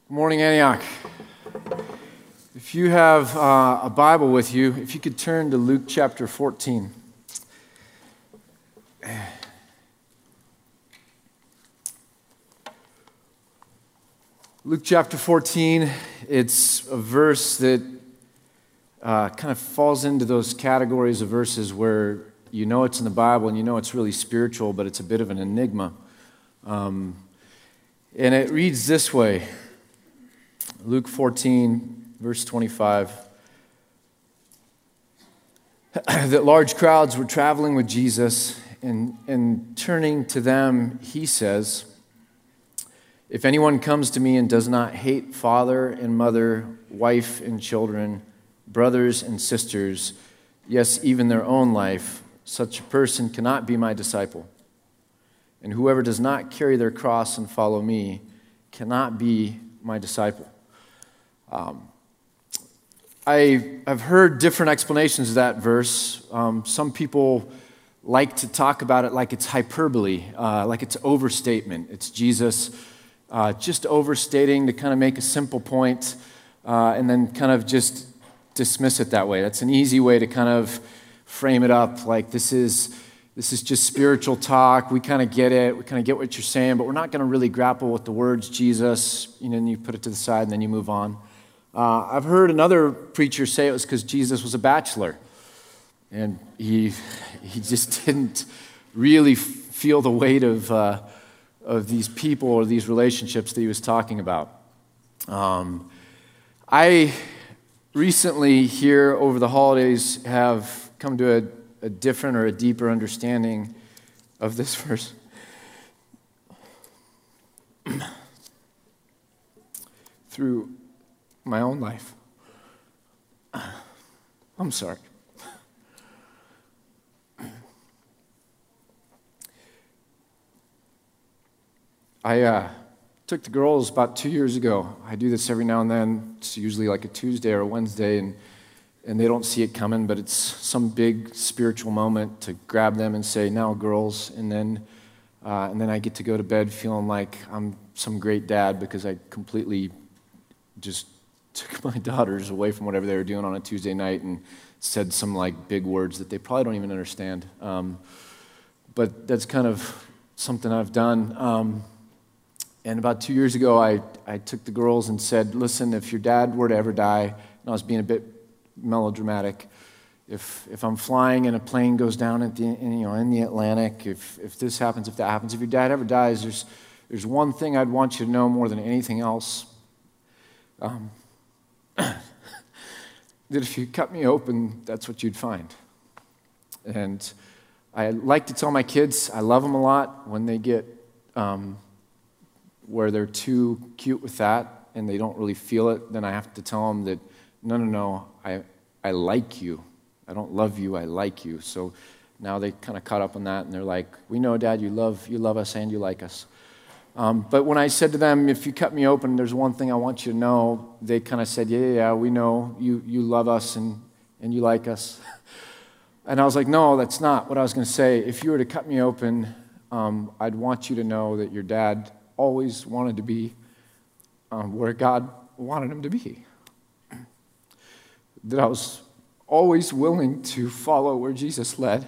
Good morning, Antioch. If you have a Bible with you, if you could turn to Luke chapter 14. Luke chapter 14, it's a verse that kind of falls into those categories of verses where you know it's in the Bible and you know it's really spiritual, but it's a bit of an enigma. And it reads this way. Luke 14, verse 25, that large crowds were traveling with Jesus, and turning to them, he says, "If anyone comes to me and does not hate father and mother, wife and children, brothers and sisters, yes, even their own life, such a person cannot be my disciple. And whoever does not carry their cross and follow me cannot be my disciple." I've heard different explanations of that verse. Some people like to talk about it like it's hyperbole, like it's overstatement. It's Jesus just overstating to kind of make a simple point and then kind of just dismiss it that way. That's an easy way to kind of frame it up, like this is just spiritual talk. We kind of get it. We kind of get what you're saying, but we're not going to really grapple with the words Jesus, and you put it to the side and then you move on. I've heard another preacher say it was because Jesus was a bachelor, and he just didn't really feel the weight of these people or these relationships that he was talking about. I recently here over the holidays have come to a different or a deeper understanding of this verse. Through my own life. I'm sorry. I took the girls about 2 years ago. I do this every now and then. It's usually like a Tuesday or a Wednesday, and they don't see it coming, but it's some big spiritual moment to grab them and say, "Now, girls," and then I get to go to bed feeling like I'm some great dad because I completely just took my daughters away from whatever they were doing on a Tuesday night and said some like big words that they probably don't even understand. But that's kind of something I've done. And about 2 years ago, I took the girls and said, "Listen, if your dad were to ever die," and I was being a bit melodramatic, if I'm flying and a plane goes down in the Atlantic, if this happens, if that happens, if your dad ever dies, there's one thing I'd want you to know more than anything else. That if you cut me open, that's what you'd find. And I like to tell my kids I love them a lot. When they get where they're too cute with that and they don't really feel it, then I have to tell them that, no, I like you. I don't love you, I like you. So now they kind of caught up on that, and they're like, "We know, Dad, you love us and you like us." But when I said to them, "If you cut me open, there's one thing I want you to know," they kind of said, yeah, we know you love us and you like us. And I was like, "No, that's not what I was going to say. If you were to cut me open, I'd want you to know that your dad always wanted to be where God wanted him to be. That I was always willing to follow where Jesus led."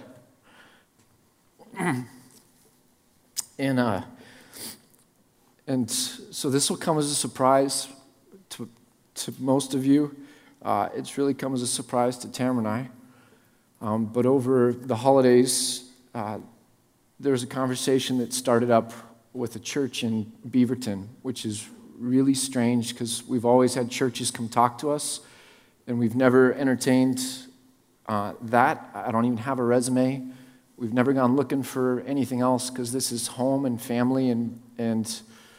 And so this will come as a surprise to most of you. It's really come as a surprise to Tamara and I. But over the holidays, there was a conversation that started up with a church in Beaverton, which is really strange because we've always had churches come talk to us, and we've never entertained that. I don't even have a resume. We've never gone looking for anything else because this is home and family and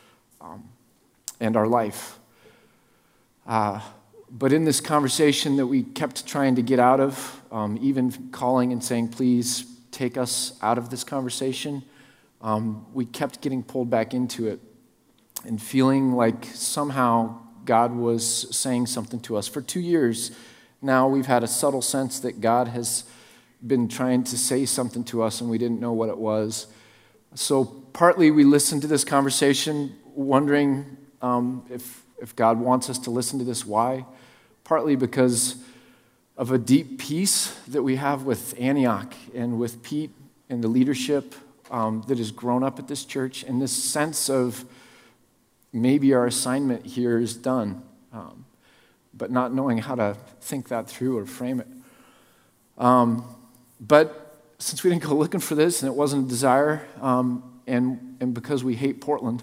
our life. But in this conversation that we kept trying to get out of, even calling and saying, "Please take us out of this conversation," we kept getting pulled back into it and feeling like somehow God was saying something to us. For 2 years now, we've had a subtle sense that God has been trying to say something to us and we didn't know what it was. So partly we listened to this conversation wondering If God wants us to listen to this, why? Partly because of a deep peace that we have with Antioch and with Pete and the leadership that has grown up at this church, and this sense of maybe our assignment here is done, but not knowing how to think that through or frame it. But since we didn't go looking for this and it wasn't a desire, and because we hate Portland,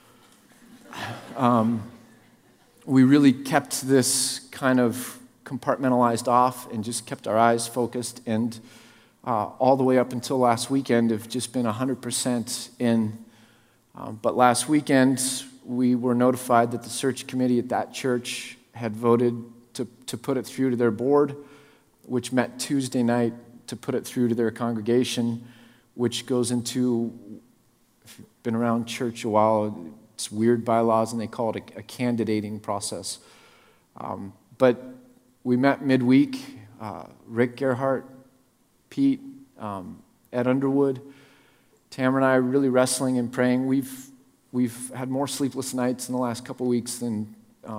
we really kept this kind of compartmentalized off and just kept our eyes focused, and all the way up until last weekend have just been 100% in. But last weekend, we were notified that the search committee at that church had voted to put it through to their board, which met Tuesday night to put it through to their congregation, which goes into, if you've been around church a while, it's weird bylaws, and they call it a candidating process. But we met midweek. Rick Gerhart, Pete, Ed Underwood, Tamara and I really wrestling and praying. We've had more sleepless nights in the last couple of weeks than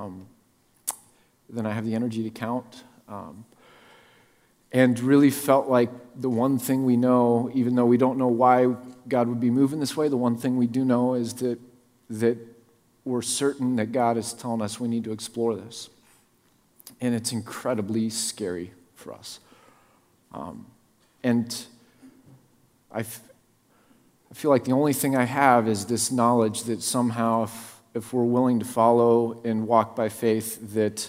I have the energy to count. And really felt like the one thing we know, even though we don't know why God would be moving this way, the one thing we do know is that we're certain that God is telling us we need to explore this. And it's incredibly scary for us. And I feel like the only thing I have is this knowledge that somehow if we're willing to follow and walk by faith, that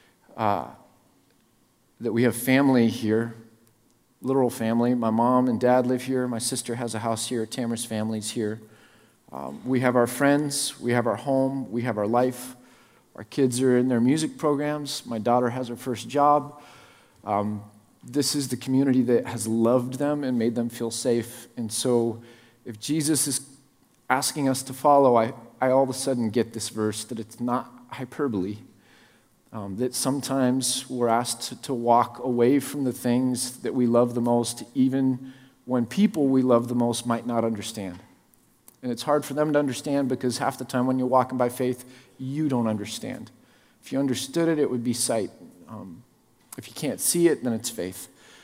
we have family here, literal family. My mom and dad live here. My sister has a house here. Tamara's family's here. We have our friends. We have our home. We have our life. Our kids are in their music programs. My daughter has her first job. This is the community that has loved them and made them feel safe. And so if Jesus is asking us to follow, I all of a sudden get this verse that it's not hyperbole. That sometimes we're asked to walk away from the things that we love the most, even when people we love the most might not understand. And it's hard for them to understand because half the time when you're walking by faith, you don't understand. If you understood it, it would be sight. If you can't see it, then it's faith.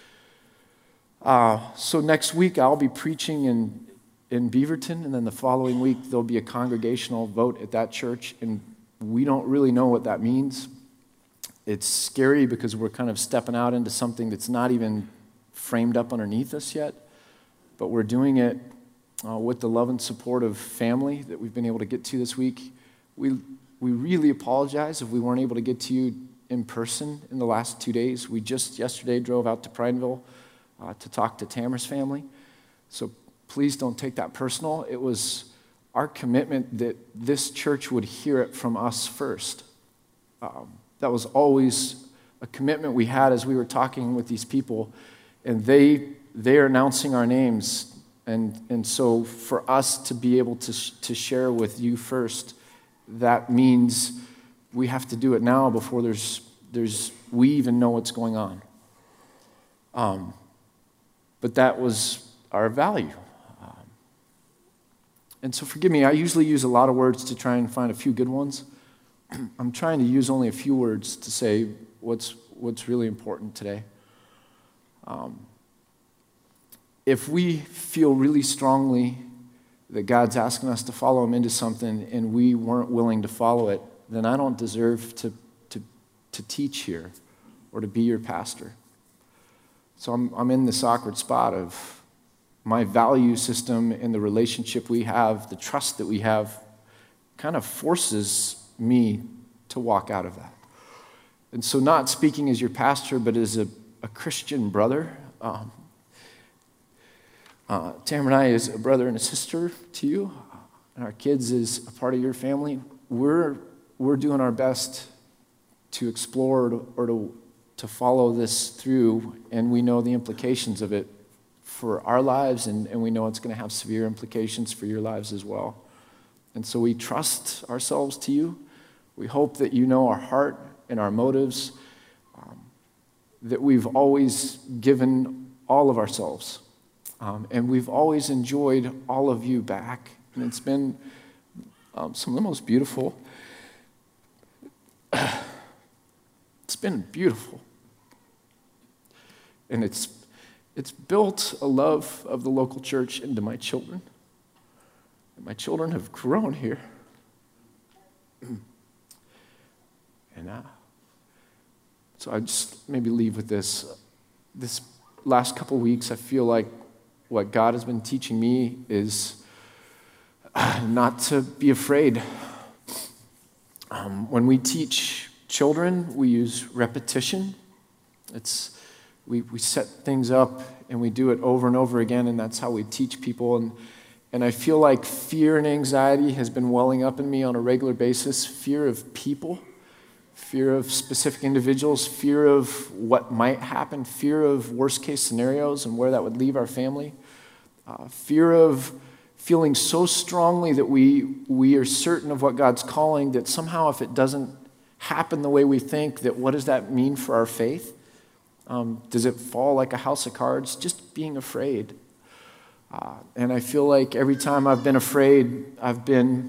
So next week I'll be preaching in Beaverton, and then the following week there'll be a congregational vote at that church, and we don't really know what that means. It's scary because we're kind of stepping out into something that's not even framed up underneath us yet, but we're doing it with the love and support of family that we've been able to get to this week. We really apologize if we weren't able to get to you in person in the last 2 days. We just yesterday drove out to Prineville to talk to Tamara's family, so please don't take that personal. It was our commitment that this church would hear it from us first. That was always a commitment we had as we were talking with these people, and they are announcing our names, and so for us to be able to share with you first, that means we have to do it now before we even know what's going on. But that was our value. And so forgive me, I usually use a lot of words to try and find a few good ones. I'm trying to use only a few words to say what's really important today. If we feel really strongly that God's asking us to follow him into something and we weren't willing to follow it, then I don't deserve to teach here or to be your pastor. So I'm in this awkward spot of my value system and the relationship we have, the trust that we have, kind of forces me to walk out of that. And so not speaking as your pastor, but as a Christian brother, Tamara and I is a brother and a sister to you, and our kids is a part of your family. We're doing our best to explore or to follow this through, and we know the implications of it for our lives, and we know it's going to have severe implications for your lives as well. And so we trust ourselves to you. We hope that you know our heart and our motives, that we've always given all of ourselves. And we've always enjoyed all of you back. And it's been some of the most beautiful It's been beautiful. And it's built a love of the local church into my children. And my children have grown here. And so I just maybe leave with this. This last couple weeks, I feel like what God has been teaching me is not to be afraid. When we teach children, we use repetition. We set things up and we do it over and over again, and that's how we teach people. And I feel like fear and anxiety has been welling up in me on a regular basis. Fear of people, fear of specific individuals, fear of what might happen, fear of worst case scenarios and where that would leave our family, fear of feeling so strongly that we are certain of what God's calling, that somehow if it doesn't happen the way we think, that what does that mean for our faith? Does it fall like a house of cards? Just being afraid. And I feel like every time I've been afraid, I've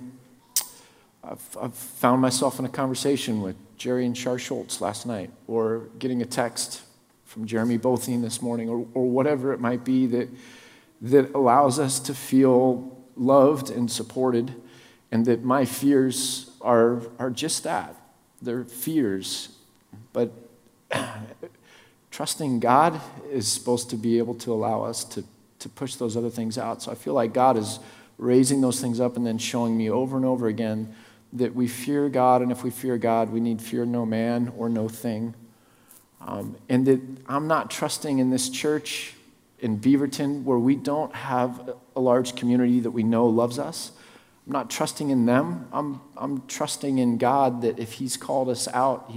found myself in a conversation with Jerry and Char Schultz last night, or getting a text from Jeremy Bothine this morning, or whatever it might be that allows us to feel loved and supported, and that my fears are just that. They're fears. But trusting God is supposed to be able to allow us to push those other things out. So I feel like God is raising those things up and then showing me over and over again that we fear God, and if we fear God, we need fear no man or no thing. And that I'm not trusting in this church in Beaverton, where we don't have a large community that we know loves us. I'm not trusting in them. I'm trusting in God that if He's called us out,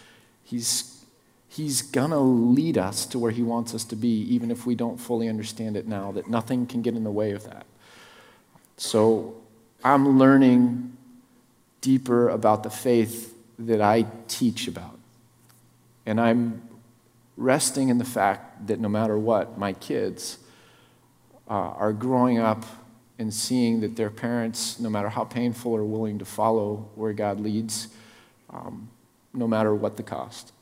He's gonna lead us to where He wants us to be, even if we don't fully understand it now, that nothing can get in the way of that. So I'm learning deeper about the faith that I teach about. And I'm resting in the fact that no matter what, my kids are growing up and seeing that their parents, no matter how painful, are willing to follow where God leads, no matter what the cost.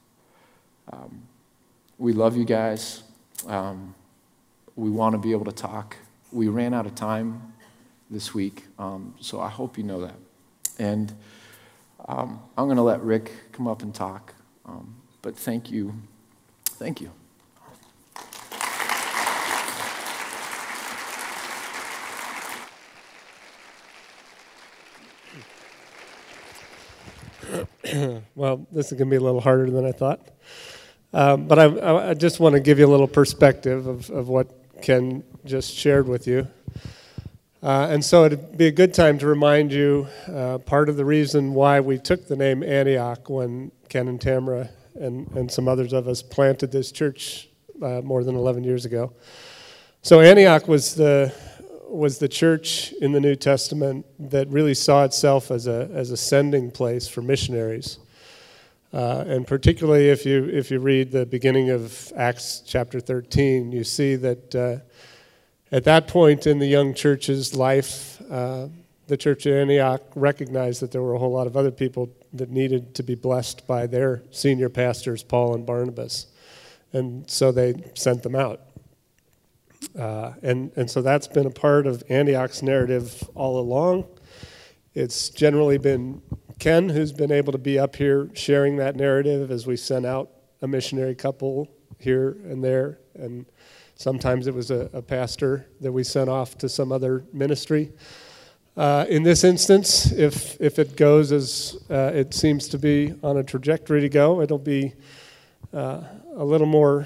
We love you guys. We want to be able to talk. We ran out of time this week, so I hope you know that. And I'm going to let Rick come up and talk, but thank you. Thank you. Well, this is going to be a little harder than I thought. But I just want to give you a little perspective of what Ken just shared with you. And so it'd be a good time to remind you part of the reason why we took the name Antioch when Ken and Tamara and some others of us planted this church more than 11 years ago. So Antioch was the church in the New Testament that really saw itself as a sending place for missionaries. And particularly if you read the beginning of Acts chapter 13, you see that at that point in the young church's life, the church at Antioch recognized that there were a whole lot of other people that needed to be blessed by their senior pastors, Paul and Barnabas. And so they sent them out. And so that's been a part of Antioch's narrative all along. It's generally been Ken who's been able to be up here sharing that narrative as we sent out a missionary couple here and there. And sometimes it was a pastor that we sent off to some other ministry. In this instance, if it goes as it seems to be on a trajectory to go, it'll be a little more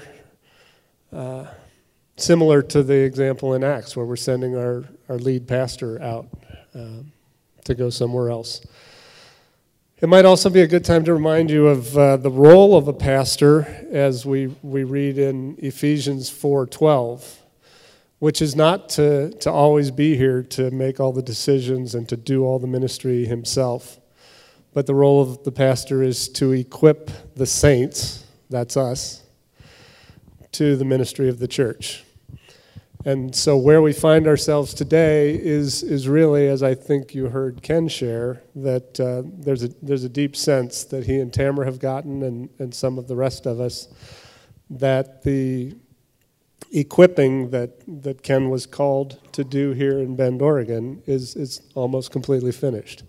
similar to the example in Acts where we're sending our lead pastor out to go somewhere else. It might also be a good time to remind you of the role of a pastor as we read in Ephesians 4:12, which is not to always be here to make all the decisions and to do all the ministry himself, but the role of the pastor is to equip the saints, that's us, to the ministry of the church. And so where we find ourselves today is really, as I think you heard Ken share, that there's a deep sense that he and Tamara have gotten, and some of the rest of us, that the equipping that Ken was called to do here in Bend, Oregon is almost completely finished.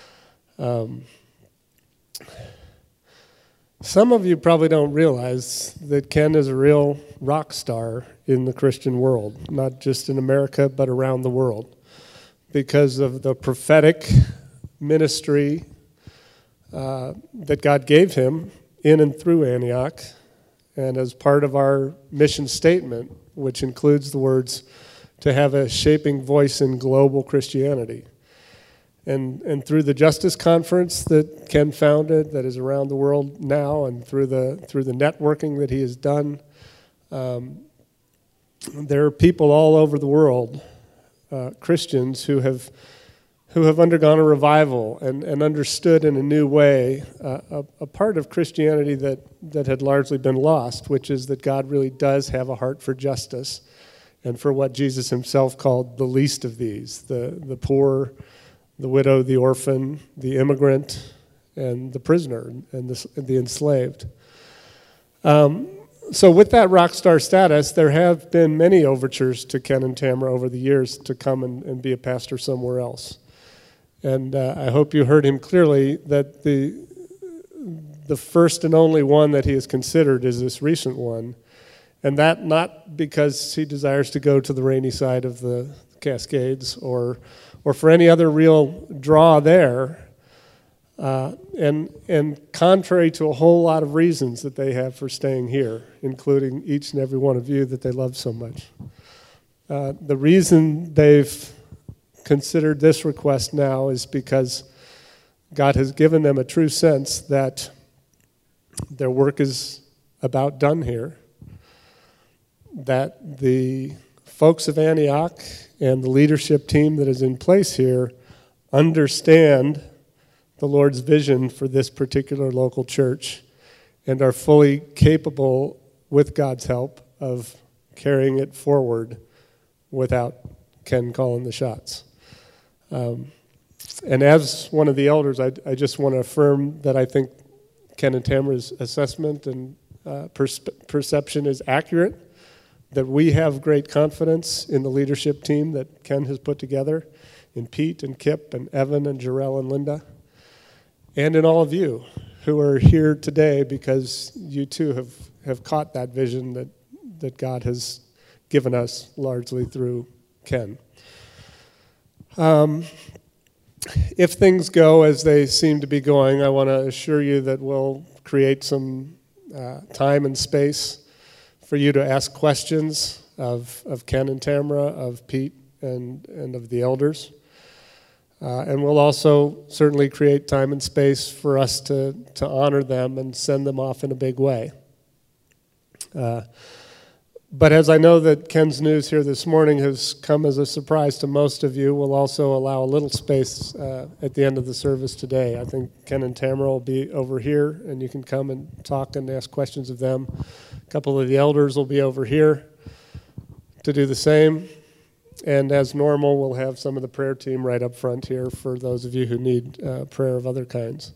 Some of you probably don't realize that Ken is a real rock star in the Christian world, not just in America, but around the world, because of the prophetic ministry that God gave him in and through Antioch, and as part of our mission statement, which includes the words, to have a shaping voice in global Christianity. And through the Justice Conference that Ken founded, that is around the world now, and through the networking that he has done, there are people all over the world, Christians, who have undergone a revival and understood in a new way a part of Christianity that had largely been lost, which is that God really does have a heart for justice and for what Jesus himself called the least of these, the poor, the widow, the orphan, the immigrant, and the prisoner, and the enslaved. So with that rock star status, there have been many overtures to Ken and Tamara over the years to come and be a pastor somewhere else. And I hope you heard him clearly that the first and only one that he has considered is this recent one, and that not because he desires to go to the rainy side of the Cascades or for any other real draw there, and contrary to a whole lot of reasons that they have for staying here, including each and every one of you that they love so much. The reason they've considered this request now is because God has given them a true sense that their work is about done here, that the folks of Antioch and the leadership team that is in place here understand the Lord's vision for this particular local church and are fully capable, with God's help, of carrying it forward without Ken calling the shots. And as one of the elders, I just want to affirm that I think Ken and Tamara's assessment and perception is accurate, that we have great confidence in the leadership team that Ken has put together, in Pete and Kip and Evan and Jarrell and Linda, and in all of you who are here today because you too have caught that vision that God has given us largely through Ken. If things go as they seem to be going, I want to assure you that we'll create some time and space for you to ask questions of Ken and Tamara, of Pete, and of the elders. And we'll also certainly create time and space for us to honor them and send them off in a big way. But as I know that Ken's news here this morning has come as a surprise to most of you, we'll also allow a little space at the end of the service today. I think Ken and Tamara will be over here, and you can come and talk and ask questions of them. A couple of the elders will be over here to do the same. And as normal, we'll have some of the prayer team right up front here for those of you who need prayer of other kinds.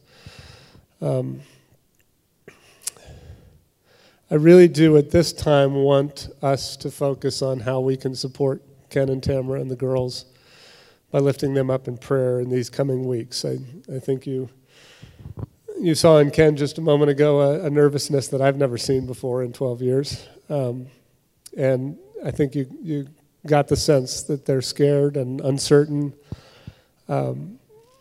I really do at this time want us to focus on how we can support Ken and Tamara and the girls by lifting them up in prayer in these coming weeks. I think you saw in Ken just a moment ago a nervousness that I've never seen before in 12 years. And I think you got the sense that they're scared and uncertain. And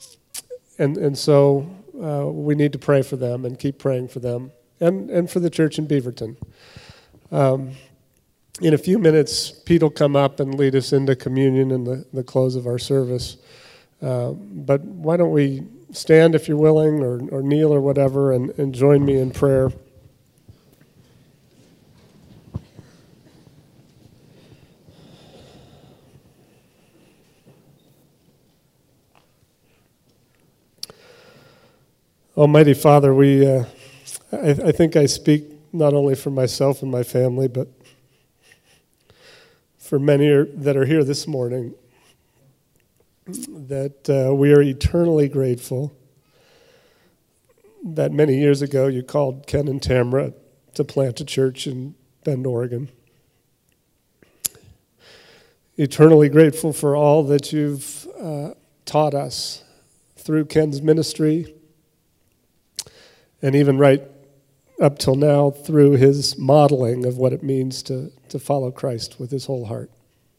so we need to pray for them and keep praying for them and for the church in Beaverton. In a few minutes, Pete will come up and lead us into communion and the close of our service. But why don't we stand if you're willing or kneel or whatever and join me in prayer. Almighty Father, I think I speak not only for myself and my family, but for many that are here this morning, that we are eternally grateful that many years ago you called Ken and Tamara to plant a church in Bend, Oregon. Eternally grateful for all that you've taught us through Ken's ministry, and even right up till now through his modeling of what it means to follow Christ with his whole heart.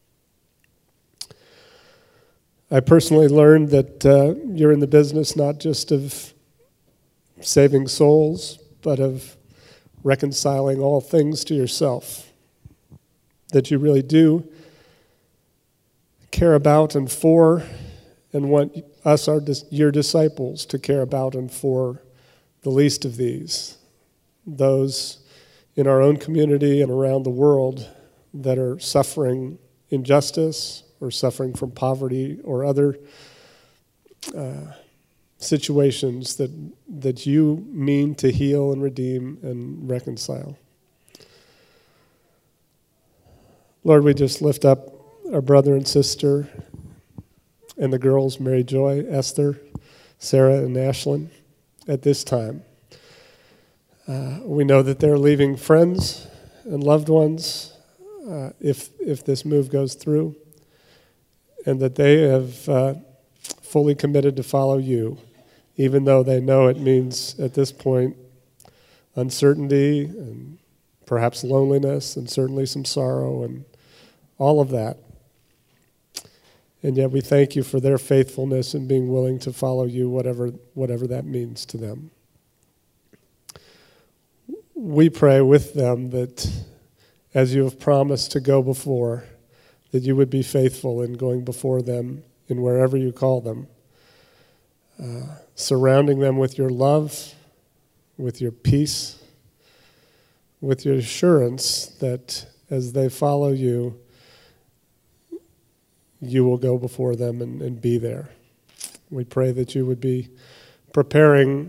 I personally learned that you're in the business not just of saving souls, but of reconciling all things to yourself. That you really do care about and for, and want us, your disciples, to care about and for the least of these, those in our own community and around the world that are suffering injustice or suffering from poverty or other situations that you mean to heal and redeem and reconcile. Lord, we just lift up our brother and sister and the girls, Mary Joy, Esther, Sarah, and Ashlyn, at this time. We know that they're leaving friends and loved ones if this move goes through, and that they have fully committed to follow you, even though they know it means at this point uncertainty and perhaps loneliness and certainly some sorrow and all of that. And yet we thank you for their faithfulness and being willing to follow you, whatever that means to them. We pray with them that as you have promised to go before, that you would be faithful in going before them in wherever you call them, surrounding them with your love, with your peace, with your assurance that as they follow you, you will go before them and be there. We pray that you would be preparing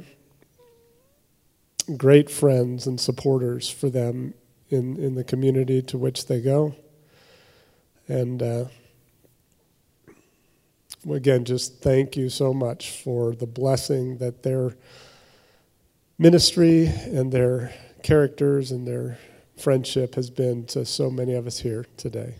great friends and supporters for them in the community to which they go. And again, just thank you so much for the blessing that their ministry and their characters and their friendship has been to so many of us here today.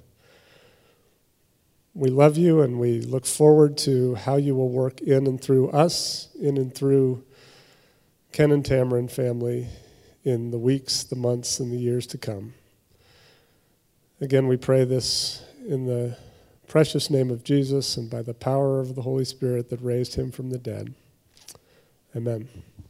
We love you, and we look forward to how you will work in and through us, in and through Ken and Tamara and family in the weeks, the months, and the years to come. Again, we pray this in the precious name of Jesus and by the power of the Holy Spirit that raised him from the dead. Amen.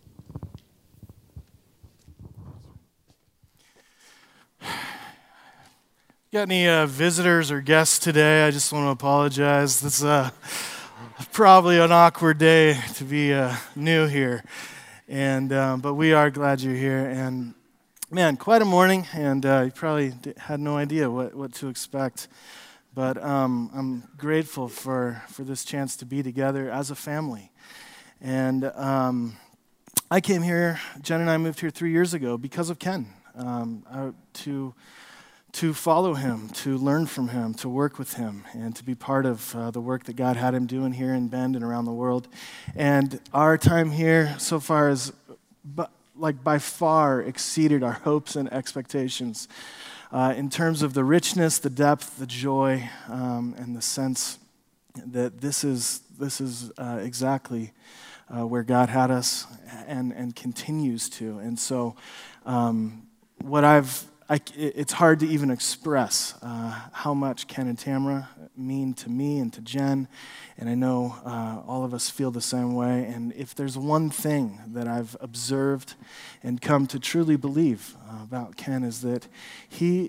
Got any visitors or guests today? I just want to apologize. This is probably an awkward day to be new here, and but we are glad you're here. And man, quite a morning, and you probably had no idea what to expect. But I'm grateful for this chance to be together as a family. And I came here. Jen and I moved here 3 years ago because of Ken, to follow him, to learn from him, to work with him, and to be part of the work that God had him doing here in Bend and around the world. And our time here so far has by far exceeded our hopes and expectations in terms of the richness, the depth, the joy, and the sense that this is exactly where God had us and continues to. And so it's hard to even express how much Ken and Tamara mean to me and to Jen, and I know all of us feel the same way. And if there's one thing that I've observed and come to truly believe about Ken is that he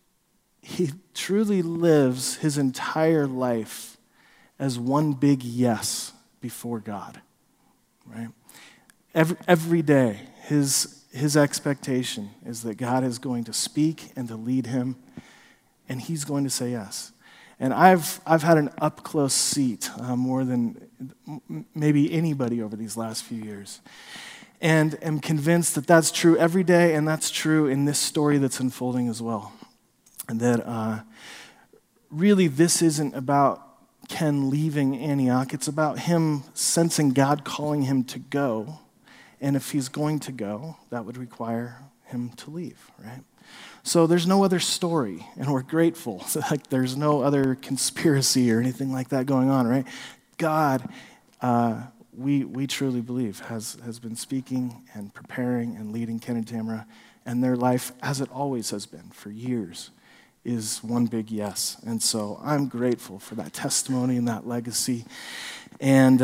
truly lives his entire life as one big yes before God, right? Every day, his expectation is that God is going to speak and to lead him, and he's going to say yes. And I've had an up-close seat more than maybe anybody over these last few years, and am convinced that that's true every day, and that's true in this story that's unfolding as well. And that really this isn't about Ken leaving Antioch. It's about him sensing God calling him to go. And if he's going to go, that would require him to leave, right? So there's no other story, and we're grateful. Like there's no other conspiracy or anything like that going on, right? God, we truly believe, has been speaking and preparing and leading Ken and Tamara, and their life, as it always has been for years, is one big yes. And so I'm grateful for that testimony and that legacy. And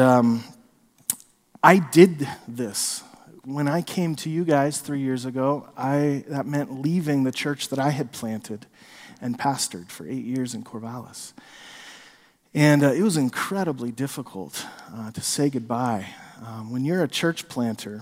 I did this. When I came to you guys 3 years ago, that meant leaving the church that I had planted and pastored for 8 years in Corvallis. And it was incredibly difficult to say goodbye. When you're a church planter,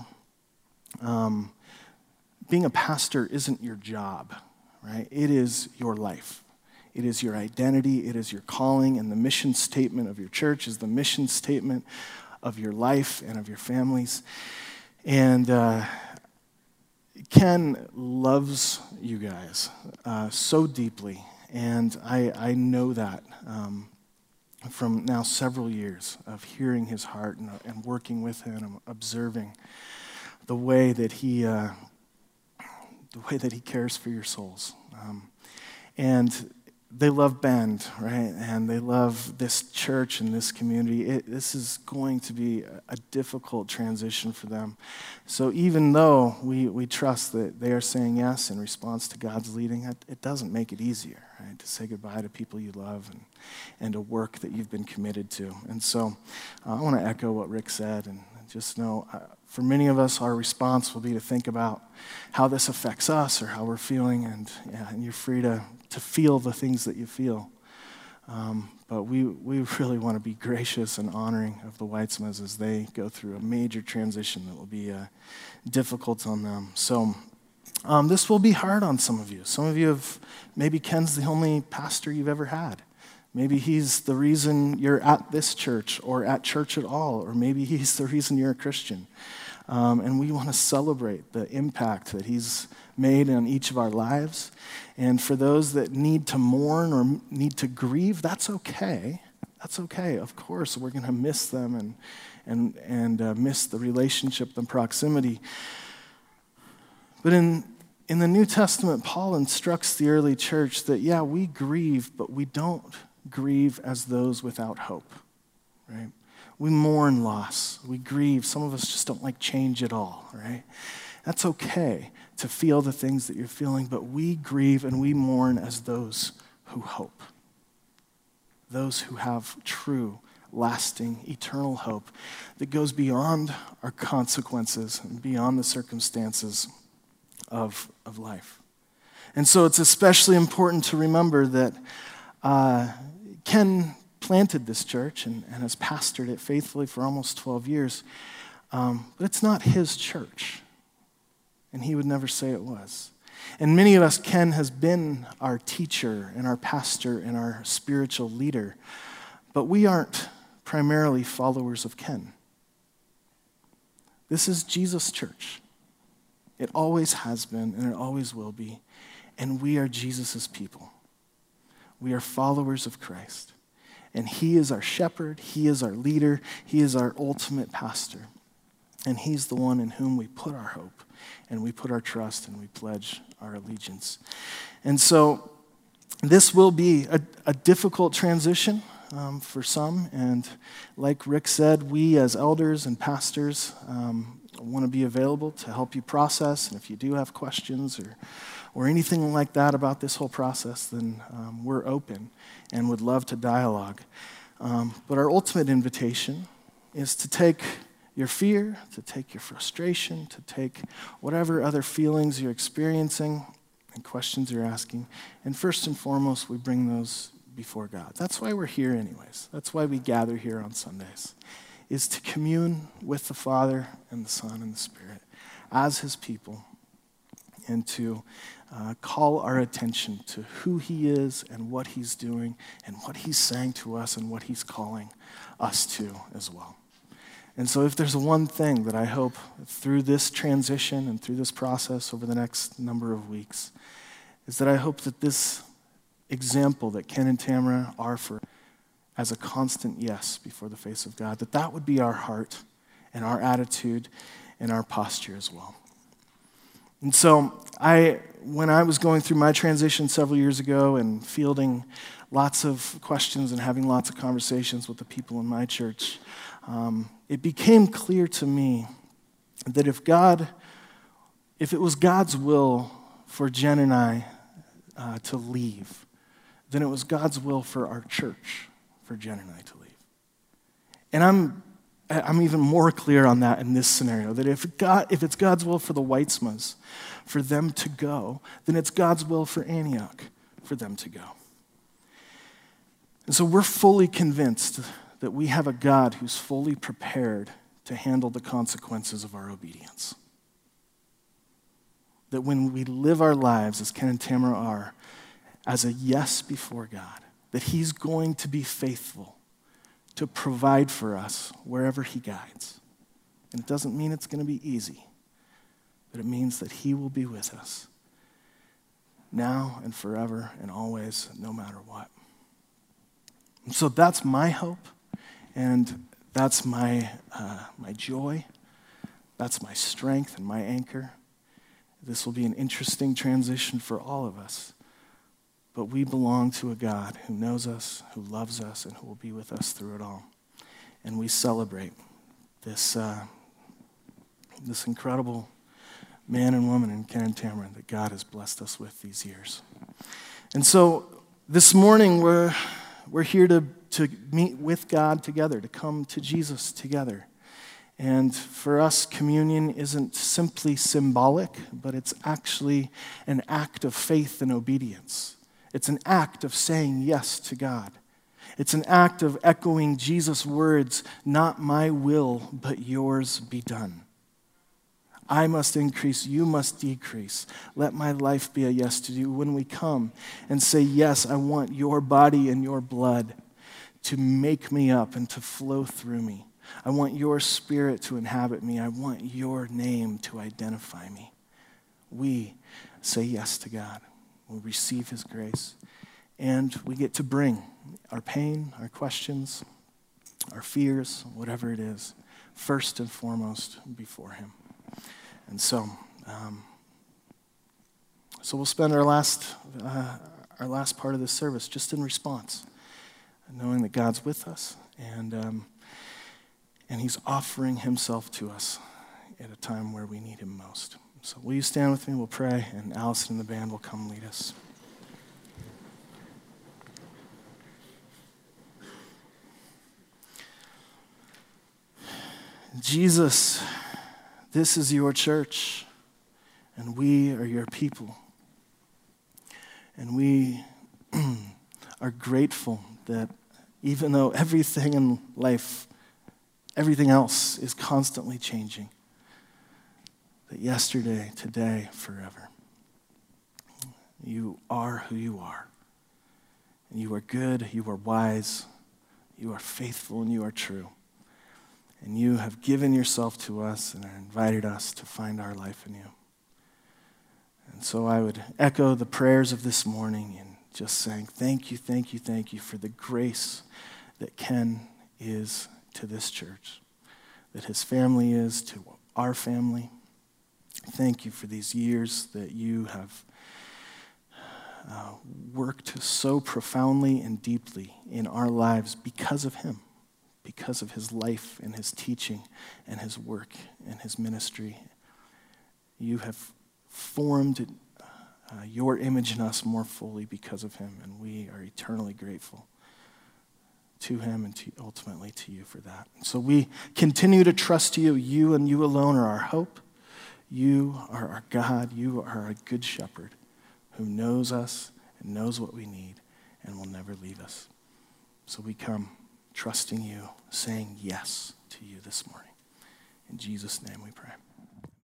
being a pastor isn't your job, right? It is your life. It is your identity. It is your calling. And the mission statement of your church is the mission statement of your life and of your families. And Ken loves you guys so deeply. And I know that from now several years of hearing his heart and working with him and observing the way that he cares for your souls. And they love Bend, right? And they love this church and this community. This is going to be a difficult transition for them. So even though we trust that they are saying yes in response to God's leading, it doesn't make it easier, right? To say goodbye to people you love and a work that you've been committed to. And so I want to echo what Rick said and just know, for many of us, our response will be to think about how this affects us or how we're feeling, and you're free to feel the things that you feel. But we really want to be gracious and honoring of the Weitzmans as they go through a major transition that will be difficult on them. So this will be hard on some of you. Some of you maybe Ken's the only pastor you've ever had. Maybe he's the reason you're at this church or at church at all, or maybe he's the reason you're a Christian. And we want to celebrate the impact that he's made on each of our lives. And for those that need to mourn or need to grieve, that's okay. That's okay. Of course, we're going to miss them and miss the relationship, the proximity. But in the New Testament, Paul instructs the early church that, yeah, we grieve, but we don't grieve as those without hope, right? We mourn loss. We grieve. Some of us just don't like change at all, right? That's okay to feel the things that you're feeling, but we grieve and we mourn as those who hope. Those who have true, lasting, eternal hope that goes beyond our consequences and beyond the circumstances of life. And so it's especially important to remember that Ken planted this church and has pastored it faithfully for almost 12 years, but it's not his church, and he would never say it was. And many of us, Ken has been our teacher and our pastor and our spiritual leader, but we aren't primarily followers of Ken. This is Jesus' church. It always has been, and it always will be, and we are Jesus' people. We are followers of Christ. And he is our shepherd, he is our leader, he is our ultimate pastor. And he's the one in whom we put our hope, and we put our trust, and we pledge our allegiance. And so this will be a difficult transition for some. And like Rick said, we as elders and pastors want to be available to help you process. And if you do have questions or anything like that about this whole process, then we're open and would love to dialogue. But our ultimate invitation is to take your fear, to take your frustration, to take whatever other feelings you're experiencing and questions you're asking, and first and foremost, we bring those before God. That's why we're here anyways. That's why we gather here on Sundays, is to commune with the Father and the Son and the Spirit as his people, and to call our attention to who he is and what he's doing and what he's saying to us and what he's calling us to as well. And so if there's one thing that I hope through this transition and through this process over the next number of weeks, is that I hope that this example that Ken and Tamara are for as a constant yes before the face of God, that would be our heart and our attitude and our posture as well. And so when I was going through my transition several years ago and fielding lots of questions and having lots of conversations with the people in my church, it became clear to me that if it was God's will for Jen and I to leave, then it was God's will for our church for Jen and I to leave. And I'm even more clear on that in this scenario, that if it's God's will for the Weitzmas, for them to go, then it's God's will for Antioch, for them to go. And so we're fully convinced that we have a God who's fully prepared to handle the consequences of our obedience. That when we live our lives, as Ken and Tamara are, as a yes before God, that he's going to be faithful to provide for us wherever he guides. And it doesn't mean it's going to be easy, but it means that he will be with us now and forever and always, no matter what. And so that's my hope, and that's my joy. That's my strength and my anchor. This will be an interesting transition for all of us. But we belong to a God who knows us, who loves us, and who will be with us through it all. And we celebrate this incredible man and woman in Ken and Tamara that God has blessed us with these years. And so this morning we're here to meet with God together, to come to Jesus together. And for us, communion isn't simply symbolic, but it's actually an act of faith and obedience. It's an act of saying yes to God. It's an act of echoing Jesus' words, "Not my will, but yours be done." I must increase, you must decrease. Let my life be a yes to you. When we come and say, yes, I want your body and your blood to make me up and to flow through me. I want your spirit to inhabit me. I want your name to identify me. We say yes to God. We receive his grace. And we get to bring our pain, our questions, our fears, whatever it is, first and foremost before him. And so we'll spend our last part of this service just in response, knowing that God's with us and he's offering himself to us at a time where we need him most. So will you stand with me? We'll pray, and Allison and the band will come lead us. Jesus, this is your church, and we are your people. And we are grateful that even though everything in life, everything else is constantly changing, that yesterday, today, forever, you are who you are. And you are good, you are wise, you are faithful, and you are true. And you have given yourself to us and invited us to find our life in you. And so I would echo the prayers of this morning and just saying, thank you, thank you, thank you for the grace that Ken is to this church, that his family is to our family. Thank you for these years that you have worked so profoundly and deeply in our lives because of him, because of his life and his teaching and his work and his ministry. You have formed your image in us more fully because of him, and we are eternally grateful to him and ultimately to you for that. So we continue to trust you. You and you alone are our hope. You are our God. You are a good shepherd who knows us and knows what we need and will never leave us. So we come trusting you, saying yes to you this morning. In Jesus' name we pray.